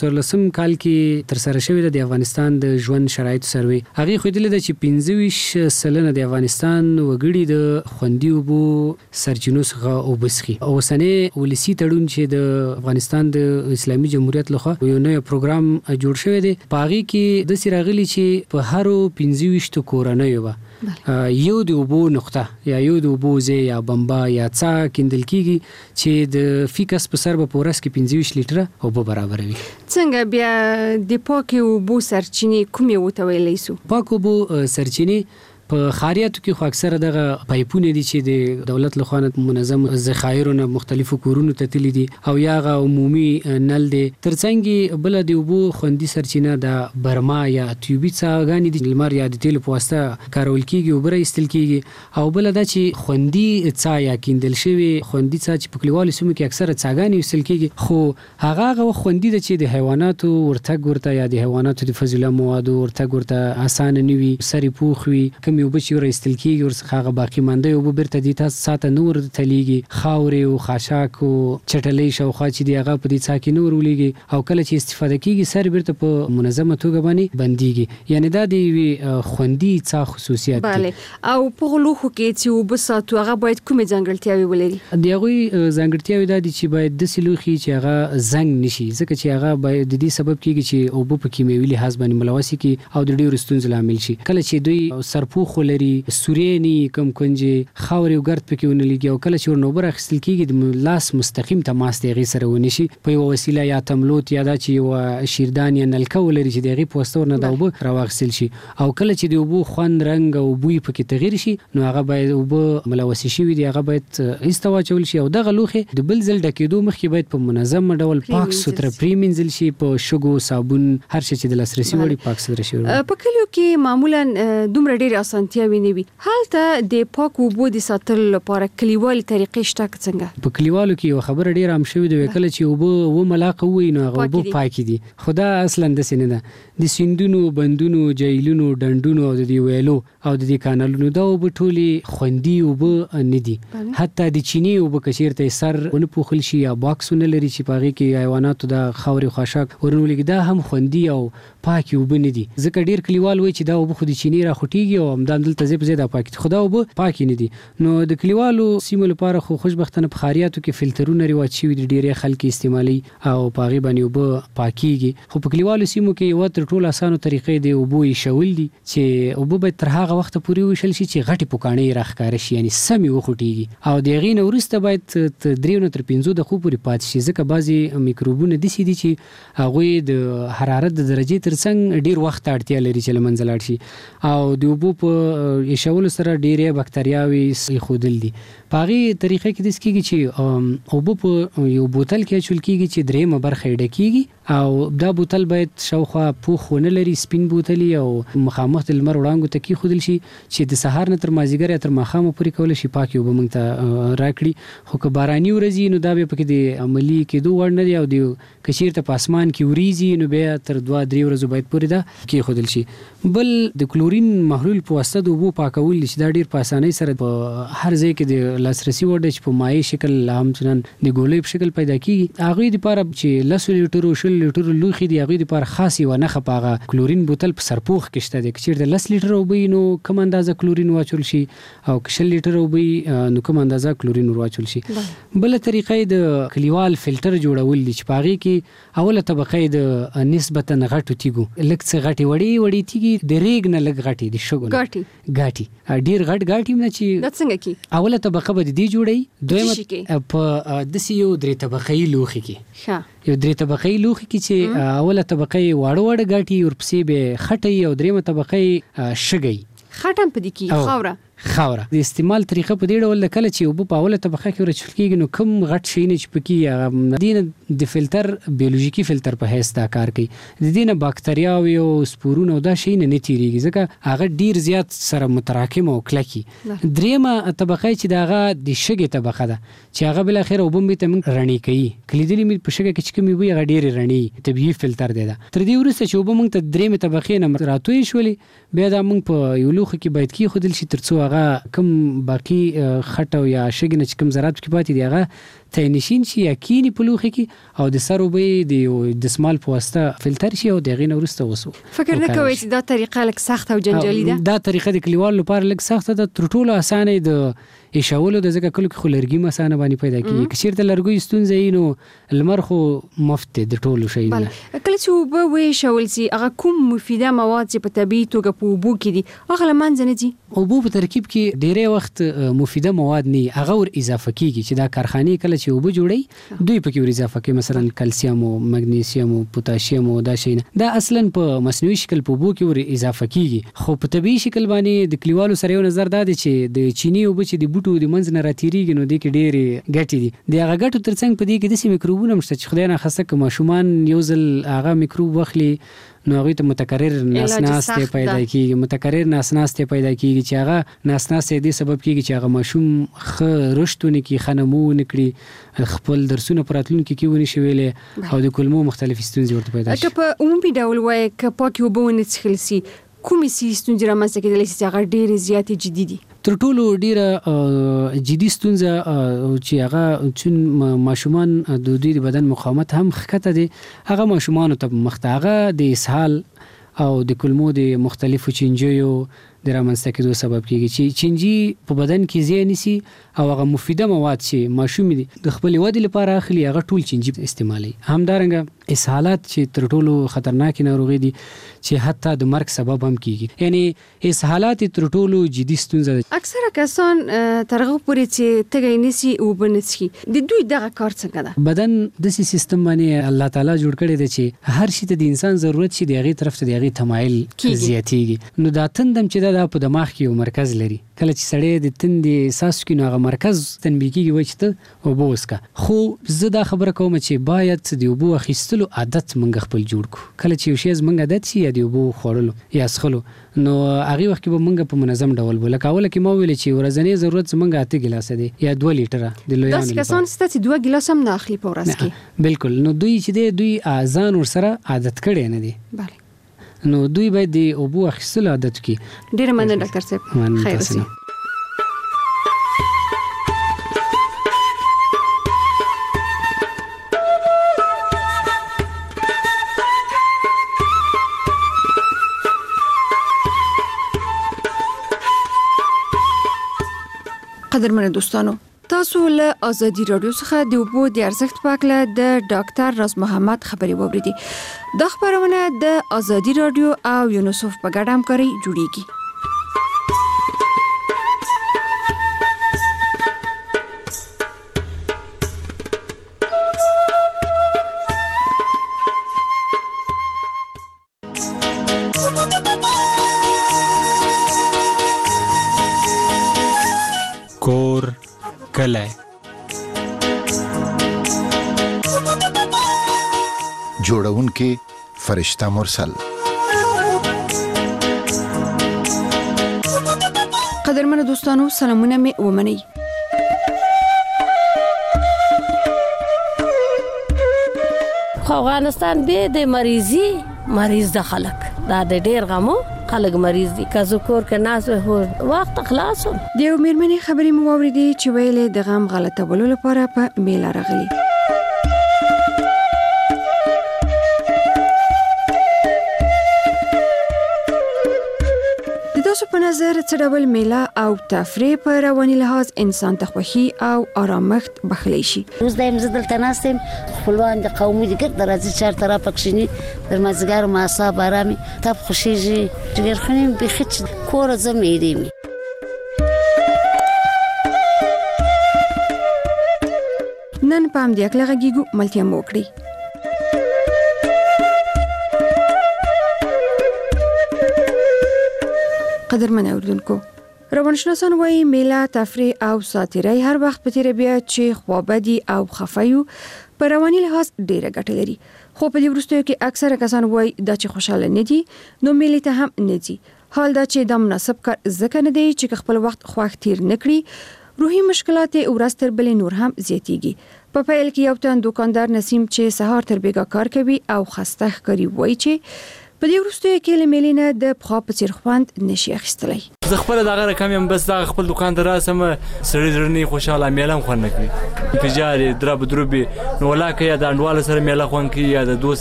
14 کال کې تر سره شوې د افغانستان د ژوند شرایط سروي. هغه خو د چې 25% د افغانستان وګړي د خوندي اوبو سرچینو څخه وبسخي. اوسنۍ ولسی تړون چې د افغانستان د اسلامي جمهوریت لخوا یو نوی پروګرام جوړ شوی دی. پاغي کې د سیراغلی چې په هر 25 کورنۍ و یو د اوبو نقطه یا یو د اوبو ځای یا بمبا یا څا کیندل کیږي چې د فیکس په سر په ورځ کې 25 لیټره اوبه برابروي. څنګه بیا د پاکو اوبو سرچینې کومې وته ویلې سو؟ پاکو اوبو سرچینې په خاریاتو کې خو اکثره دغه پایپونه دي چې د دولت له خوا منظم ذخایرونه مختلفو کورونو ته تللي دي او یا غ عمومي نل دي. ترڅنګ بل د اوبو خوندي سرچینه د برما یا تیوبي څاګانې دي، لمر یا د تیل په واسطه کارول کیږي او بره استل کیږي. او بل دا چې خوندي څا یا کیندل شوی خوندي څا چې په کلیوالو سیمو کې اکثره څاګانې استل کیږي، خو هغه خوندي د چې د حیواناتو ورته یا د حیواناتو د فضله موادو ورته اسانه نیوي، سری پوخ وي، کم یو بچ ور استل کیږي ورڅخه هغه باقی مانده یو برته دي تاسو ساته نور تلیږي، خاورې او خاشاک او چټلې شوخه چې دی هغه په دې څا کې نور ولېږي او کله چې استفاده کیږي سر برته په منظمه توګه باندې بنديږي. یعنی دا د خوندي څا خصوصیت دي. بله او په لوخو کې چې وبساتو هغه باید کومه ځانګړتیاوي ولري؟ دی هغه ځانګړتیاوي دا دي چې باید د سلوخي چې هغه زنګ نشي، ځکه چې هغه باید د دې سبب کیږي چې اوبه په کیمیاوي لحاظ باندې ملوث کی او د ډیرو ستونزو لامل شي. کله چې دوی سرپوخ لري، سوريني کم کنجي خاوري او ګرد پکې ونلګي او کله چې ورنوبر اخیستل کیږي د لاس مستقیم تماس دی غي سره ونشي په یو وسیله یا تملوت یا دا چې یو شیردان یا نلکه ولري چې دغه پوسټور نه دا وب راوغسل شي او کله چې د وبو خوند رنگ او بوی پکې تغیر شي نو هغه باید وب ملوث شي وي، هغه باید استوا چول شي او دغه لوخه د بل ځل ډکېدو مخکې باید په منظم ډول پاک ستر پریمنځل شي، په شګو صابون هر شي چې د لاسرسي وړي پاک ستر شي. په کلیو کې معمولا دومره ډېر اسانتیاوي نه وي، هلته د پاکو اوبو د ساتلو لپاره کلیوالي طریقې شته څنګه؟ په کلیوالو کې یو خبره ډېر عام شوې ده، کله چې اوبه و ملاقه وي نو هغه اوبه پاکي دي، خدا اصلا د سینې ده د سیندونو بندونو جیلونو ډنډونو او د ویلو او د کانالونو دا اوبه ټولي خوندي اوبه نه دي. حتی د چینی اوبه کشیرته سر ونه پوخل شي یا باکسونه لري چې پاغي کې حیواناتو د خاوري خاشاک ورنولګي دا هم خوندي او پاکي اوبه نه دي. ځکه ډېر کلیوال وایي چې دا اوبه خو د چینی را خټيږي او همدان دلته زیاده پاکي، خدا اوبه پاکي نه دي. نو د کلیوالو سیمو لپاره خو خوشبختانه په خاریاتو کې فلټرونه رواج شوي دي، ډېر خلک استعمالي او پاغي باندې اوبه پاکيږي. خو په کلیوالو سیمو کې یو تر ټولو اسانه طریقې دی اوبه شول دي چې اوبه به تر هغه وخت پورې وشل شي چې غټي پکانې راخکاره شي، یعنی سمي وخټيږي او دغه نه ورسته باید 3 تر 5 دقیقې پورې پات شي، ځکه بعضي میکروبونه د سې دي چې هغه د حرارت د درجه ترڅنګ ډیر وخت اړتیا لري چې لمنځل شي او د اوبو په ایشول سره ډیره بکټریاوي خودل دي. پاغي طریقې کې د سکیږي چې اوبو په یو بوتل کې چول کیږي چې درېمه برخه ډکیږي او دا بوتل باید شاوخوا پوخونه لري، سپین بوتلی او مخامخ د لمر وړانګو ته کې خودل شي چې د سهار نه تر مازیګر یا تر ماښام پورې کول شي پاکي وب مونږ ته راکړي. خو که باراني ورځي نو دا به پکې د عملی کېدو وړ نه دی او د کشیر ته پاسمان کې وریږي نو بیا تر 2-3 ورځې باید پورې دا کې خودل شي. بل د کلورین محلول په واسطه د اوبو پاکول چې دا ډیر په اسانۍ سره په هر ځای کې د لاسرسي وړ چې په مایع شکل هم چنن د ګولې په شکل پیدا کیږي. هغه د لپاره چې 10 لیټر او 20 لیټر لوخي دی هغه د لپاره خاصي و نه خپاغه کلورین بوتل په سرپوخ کې شته د کچیر د 10 لیټر او به نو کوم اندازه کلورین واچول شي او 20 لیټر او به نو کوم اندازه کلورین واچول شي. بل طریقې د کلیوال فلټر جوړول دي چې پاغي کې اوله طبقه د نسبتا غټو تیګو لکه غټي وړي تیګي د ریګ نه لګ غټي د شګو غټي ډیر غټ غټي نه چې د څنګه کې اوله طبقه به دي جوړي، دویمه په د سیو درې طبقه لوخي کې یو درې طبقه لوخي کې چې اوله طبقه واړه غټي ورپسې به خټي او دریمه طبقه شګي خټم پدې کې خاوره د استعمال طریقه په دې ډول کله چې وب په اوله طبقه کې ورچل کېږي نو کوم غټ شي نه چې پکې دین د فلټر بیولوژیکی فلټر په هیڅ دا کار کوي، د دینه باکټریاوي او سپورونه او دا شي نه تیریږي ځکه هغه ډیر زیات سره متراکم او کلکی. دریمه طبقه چې داغه د شګې طبقه ده چې هغه بل اخر وبم به تم رڼی کوي، کلیدلی می په شګه کې چې کومي وي هغه ډیر رڼی طبيعي فلټر دی. تر دې ورسته چې وبم ته دریمه طبقه نه راتوي شولې بیا دا موږ په یو لوخ کې باید کې خودل شي ترڅو هغه کم باقی خټو یا شګنه چې کم ذرات کې پاتې دی هغه تاینشین شي یا کینی په لوخي کې او د سر وبې د دسمال په واسطه فلټر شي او دغه نورسته وسو. فکر نه کوي چې دا طریقه لک سخت او جنجالي ده؟ دا طریقه د کلیوالو لپاره لک سخت ده، تر ټولو اسانه د ایشاولو د ځکه کلو کې خلرګي مسانه باندې پیدا کیږي. کثیر ته لرګي ستونزې نو لمر خو مفت د ټولو شي نه. کله چې وبو وې شاول سي هغه کوم مفیده مواد چې په طبيعي توګه په وبو کې دي هغه لمنځ نه دي. وبو په ترکیب کې ډېری وخت مفیده مواد نه هغه ور اضافه کیږي چې دا کارخانه کله چې وبو جوړي دوی پکې ور اضافه کوي، مثلا کلسیم او مګنیسیم او پوتاشیم او دا شي نه. دا اصلا په مصنوعي شکل په وبو کې ور اضافه کیږي، خو په طبيعي شکل باندې د کلیوالو سره یو نظر دا دی چې د چینی وبو چې د بوټو د منځ نه راتیریږي نو د کې ډېری ګټې دي. د هغه ګټو ترڅنګ په دې کې د میکروبونه مشته چې خدای نه خاصه کوم شومان یو ځل هغه میکروب وخلی نو هغه ته متکرر ناسناسته پیدا کیږي، متکرر ناسناسته پیدا کیږي چې هغه ناسناسته دې سبب کیږي چې هغه ماشوم خ رشتونه کې خنمو نکړي، خپل درسونه پراتلونکو کې ونی شویلې او د کلمو مختلف ستونزې ورته پیدا شي. په عمومي ډول وایي ک پاکي وبونه څخلسي کومې ستونزې رامنځته کېدلی چې هغه ډېرې زیاتې جدي دي؟ تر ټولو ډیره جدي ستونزه چې هغه چون ماشومان د دوی بدن مقاومت هم خکته دي، هغه ماشومان ته مختاغه د اسهال او د کلمو د مختلفو چینجیو د رامنځته کېدو سبب کیږي چې چینجی په بدن کې ځای نیسي او هغه مفیده مواد چې ماشوم دي د خپل ودې لپاره اخلي هغه ټول چینجی استعمالي. همدارنګه اسهالات چې تر ټولو خطرناک ناروغي دي چې حتی د مرګ سبب هم کیږي، یعنی اسهالات تر ټولو جدي ستونزه ده. اکثره کسان ترغه پورې چې تګای نسی او بنسي د دوی دغه کار څنګه ده؟ بدن د سیستم باندې الله تعالی جوړ کړی دی چې هر شي ته د انسان ضرورت شي دغه طرف ته دغه تمایل زیاتیږي. نو دا تندم چې دا په دماغ کې یو مرکز لري، کله چې سړی د تندې احساس کوي نو هغه مرکز تنبیه کیږي وای چې ته اوبه وسکه. خو زه دا خبره کوم چې باید د اوبو اخیستلو عادت منګ خپل جوړ کو. کله چې یو شی زمنګ عادت شي د اوبو خوړلو یا څښلو نو هغه وخت به منګ په منظم ډول بوله کاوله کې ما ویل چې ورځنی ضرورت زمنګ 8 ګلاس دي یا 2 لیټره د لویانو. داس کسان ستاسو 2 ګلاس هم نه اخلي په ورځ کې؟ بالکل. نو دوی چې دوی اذان ور سره عادت کړي نه دي. بله. نو دوی باید د اوبو اخیستلو عادت کړي. ډیره مننه ډاکټر صاحب. خیر اوسئ. قدرمن دوستانو، تاسو له ازادي رادیو څخه د اوبو د ارزښت په اړه د ډاکټر راز محمد خبري واوریدي. د خبرونه د ازادي رادیو او یونیسف په ګډه همکاري جوړیږي. کور کلی جوړونکي فرشته مرسل. قدرمن دوستانو، سلامونه مې ومنئ. افغانستان به د مریض د خلک دا د ډیر غمو خلک مریض دي که ذکر کې ناس هو وخت خلاصو. د یو میرمنې خبرې مو واوریدي چې ویلې د غم غلطه بولو لپاره په میله راغلي. د تاسو په نظر څه ډول میله او تفریح په رواني لحاظ انسان ته خوښي او آرامښت بخلی شي؟ روز دایم زدل تناستم خپلوان د قومي د ګرد راځي چار طرف پکښینی در مازګر معصب آرامي تب خوشیږي جګر خنیم بخچ کور زمیریم. نن پام دی اکلغه گیګو ملتیا موکړي. قدرمن اوردونکو، روانشناسان وايي میله، تفریح او ساتیري هر وخت په تیر بیا چې خوابدي او خفایو په رواني لحاظ ډیره ګټه لري. خو په دې وروستیو کې اکثره کسان وايي دا چې خوشاله نه دي نو میله ته هم نه دي. حال دا چې د مناسب کار ځکه نه دی چې خپل وخت خوښ تیر نکړي، روحي مشکلات ورځ تر بلې نور هم زیاتیږي. په پیل کې یو تن دکاندار نسیم چې سهار تر بیګا کار کوي او خسته ښکاري وایي چې په دې وروستیو کې له میلې نه د پخوا په څیر خوند نشي اخیستلی. زه خپل دغه رقم یم بس دغه خپل دکان ته راسم سړی زړه نه خوشاله میله هم خوند نه کوي. تجاري درب دروبي نو ولاکه یا د انډوال سره میله خوند کوي یا د دوست